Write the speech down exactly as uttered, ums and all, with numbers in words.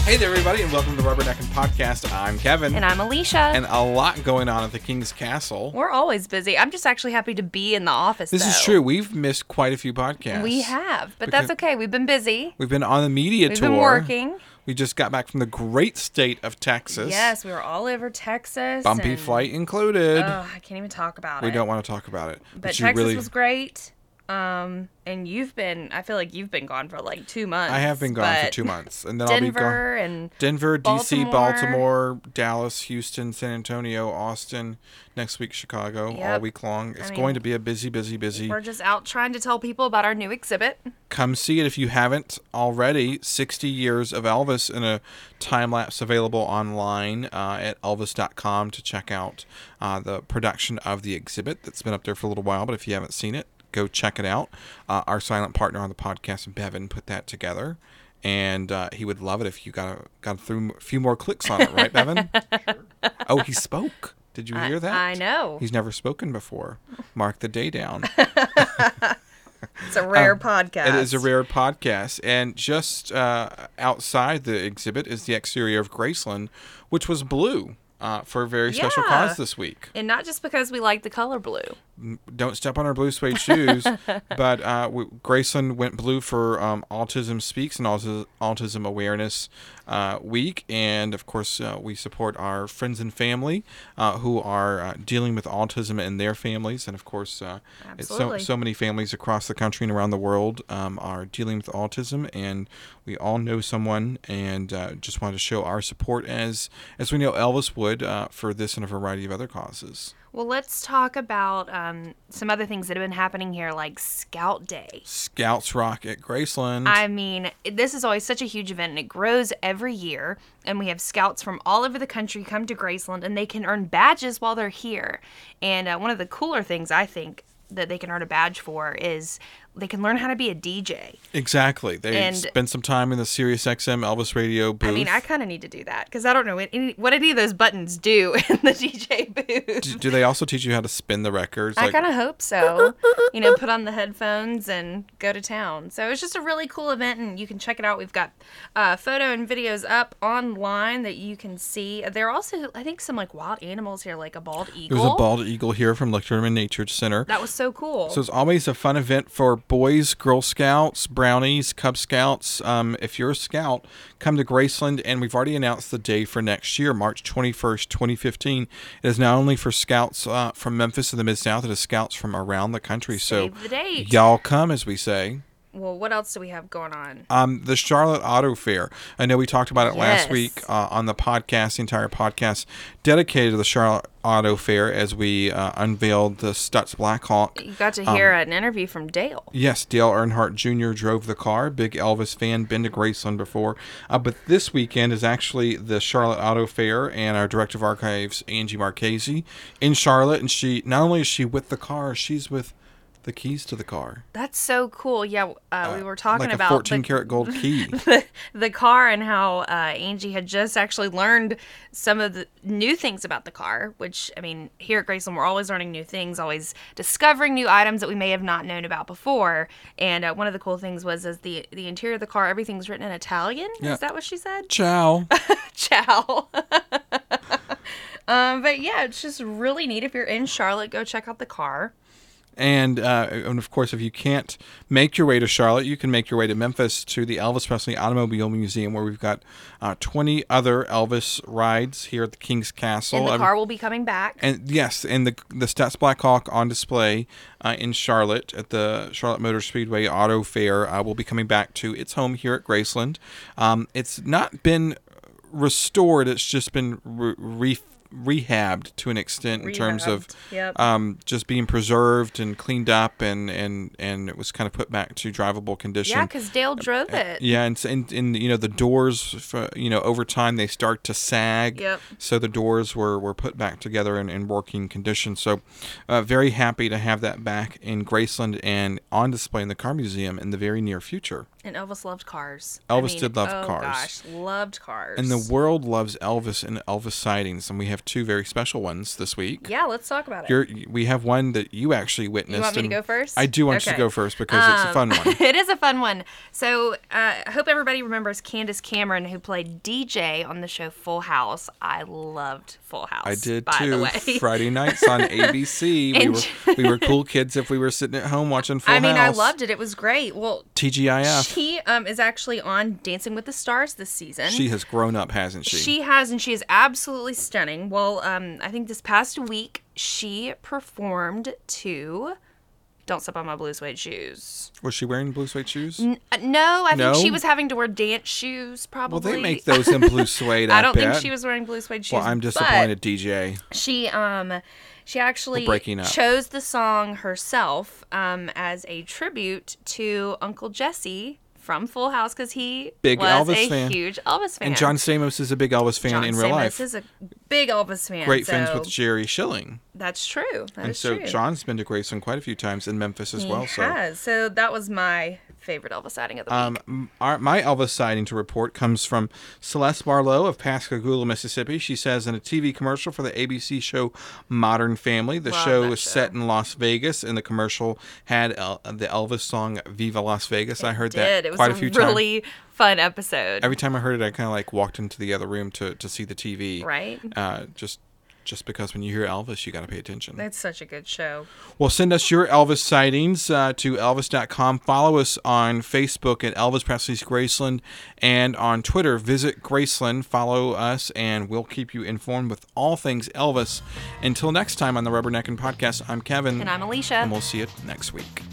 Hey there, everybody, and welcome to Rubbernecking Podcast. I'm Kevin. And I'm Alicia. And a lot going on at the King's Castle. We're always busy. I'm just actually happy to be in the office, This though. is true. We've missed quite a few podcasts. We have, but Because that's okay. We've been busy. We've been on the media We've tour. been working. We just got back from the great state of Texas. Yes, we were all over Texas. Bumpy and, flight included. Oh, I can't even talk about we it. don't want to talk about it. But, But you Texas really... was great. Um, and you've been, I feel like you've been gone for like two months. I have been gone for but two months. And then Denver I'll be gone. and Denver, D C, Baltimore. Baltimore, Dallas, Houston, San Antonio, Austin. Next week, Chicago, all Yep. week long. It's I going mean, to be a busy, busy, busy. We're just out trying to tell people about our new exhibit. Come see it if you haven't already. sixty years of Elvis in a time lapse available online uh, at elvis dot com to check out uh, the production of the exhibit that's been up there for a little while. But if you haven't seen it, go check it out. Uh, our silent partner on the podcast, Bevan, put that together. And uh, he would love it if you got a, got through a few more clicks on it, right, Bevan? Sure. Oh, he spoke. Did you hear I, that? I know. He's never spoken before. Mark the day down. It's a rare um, podcast. It is a rare podcast. And just uh, outside the exhibit is the exterior of Graceland, which was blue uh, for a very special Yeah. cause this week. And not just because we like the color blue. Don't step on our blue suede shoes, but uh, we, Graceland went blue for um, Autism Speaks and Autis- Autism Awareness uh, Week. And, of course, uh, we support our friends and family uh, who are uh, dealing with autism in their families. And, of course, uh, it's so, so many families across the country and around the world um, are dealing with autism. And we all know someone, and uh, just wanted to show our support as, as we know Elvis would uh, for this and a variety of other causes. Well, let's talk about um, some other things that have been happening here, like Scout Day. Scouts Rock at Graceland. I mean, this is always such a huge event, and it grows every year. And we have scouts from all over the country come to Graceland, and they can earn badges while they're here. And uh, one of the cooler things, I think, that they can earn a badge for is they can learn how to be a D J. Exactly. They And- spend some time in the Sirius X M Elvis radio booth. I mean, I kind of need to do that because I don't know what any, what any of those buttons do in the D J booth. do, do they also teach you how to spin the records? I Like, kind of hope so. You know, put on the headphones and go to town. So it's just a really cool event, and you can check it out. We've got uh, photo and videos up online that you can see. There are also, I think, some like wild animals here, like a bald eagle. There's a bald eagle here from Lecterman Nature Center. That was so cool. So it's always a fun event for boys, Girl Scouts, Brownies, Cub Scouts. Um, if you're a scout, come to Graceland, and we've already announced the day for next year, March twenty-first, twenty fifteen. It is not only for scouts uh, from Memphis and the Mid-South, it is scouts from around the country. Save so the date. y'all come, as we say. Well, what else do we have going on? Um, the Charlotte Auto Fair. I know we talked about it last Yes. week uh, on the podcast, the entire podcast dedicated to the Charlotte Auto Fair as we uh, unveiled the Stutz Blackhawk. You got to Um, hear an interview from Dale. Yes, Dale Earnhardt Junior drove the car. Big Elvis fan, been to Graceland before. Uh, but this weekend is actually the Charlotte Auto Fair, and our Director of Archives, Angie Marchese, in Charlotte. And she, not only is she with the car, she's with the keys to the car. That's so cool. Yeah, uh, we were talking like a about fourteen the, karat gold key. the, the car and how uh, Angie had just actually learned some of the new things about the car, which, I mean, here at Graceland, we're always learning new things, always discovering new items that we may have not known about before. And uh, one of the cool things was as the the interior of the car, everything's written in Italian. Yeah. Is that what she said? Ciao. Ciao. um, but yeah, it's just really neat. If you're in Charlotte, go check out the car. And, uh, and of course, if you can't make your way to Charlotte, you can make your way to Memphis to the Elvis Presley Automobile Museum, where we've got uh, twenty other Elvis rides here at the King's Castle. And the Um, car will be coming back. And yes, and the the Stutz Blackhawk on display uh, in Charlotte at the Charlotte Motor Speedway Auto Fair uh, will be coming back to its home here at Graceland. Um, it's not been restored; it's just been re- re- rehabbed to an extent in Rehabbed, terms of yep. um, just being preserved and cleaned up, and, and, and it was kind of put back to drivable condition. Yeah, because Dale drove it. Yeah, and, and and you know the doors, for, you know, over time they start to sag. Yep. So the doors were, were put back together in, in working condition. So, uh, very happy to have that back in Graceland and on display in the car museum in the very near future. And Elvis loved cars. Elvis I mean, did love oh cars. Gosh, loved cars. And the world loves Elvis and Elvis sightings, and we have have two very special ones this week. Yeah, let's talk about it. You're, we have one that you actually witnessed. You want me to and go first? I do want Okay. you to go first because um, it's a fun one. It is a fun one. So uh, I hope everybody remembers Candace Cameron, who played D J on the show Full House. I loved Full House. I did by too. The way. Friday nights on A B C. we And- were we were cool kids if we were sitting at home watching Full I mean, House. I loved it. It was great. Well, T G I F. she um, is actually on Dancing with the Stars this season. She has grown up, hasn't she? She has, and she is absolutely stunning. Well, um, I think this past week she performed to "Don't Step on My Blue Suede Shoes." Was she wearing blue suede shoes? N- uh, no, I No? think she was having to wear dance shoes. Probably. Well, they make those in blue suede. I, I don't bet. think she was wearing blue suede shoes. Well, I'm but disappointed, D J. She um, she actually We're breaking up. chose the song herself um as a tribute to Uncle Jesse from Full House because he Big was Elvis a fan. huge Elvis fan. And John Stamos is a big Elvis fan John in real Stamos life. is a big Elvis fan. Great so friends with Jerry Schilling. That's true. That And is so true. John's been to Graceland quite a few times in Memphis as he well. So has. So that was my favorite Elvis sighting of the week. Um, m- our, my Elvis sighting to report comes from Celeste Barlow of Pascagoula, Mississippi. She says in a T V commercial for the A B C show Modern Family, the Love show that is show. set in Las Vegas, and the commercial had El- the Elvis song "Viva Las Vegas." I heard Did. that It was quite a a few times. really fun episode. Every time I heard it, I kind of like walked into the other room to, to see the T V. Right? Uh, just just because when you hear Elvis, you got to pay attention. It's such a good show. Well, send us your Elvis sightings uh, to elvis dot com. Follow us on Facebook at Elvis Presley's Graceland, and on Twitter, visit Graceland. Follow us, and we'll keep you informed with all things Elvis. Until next time on the Rubberneckin' Podcast, I'm Kevin. And I'm Alicia. And we'll see you next week.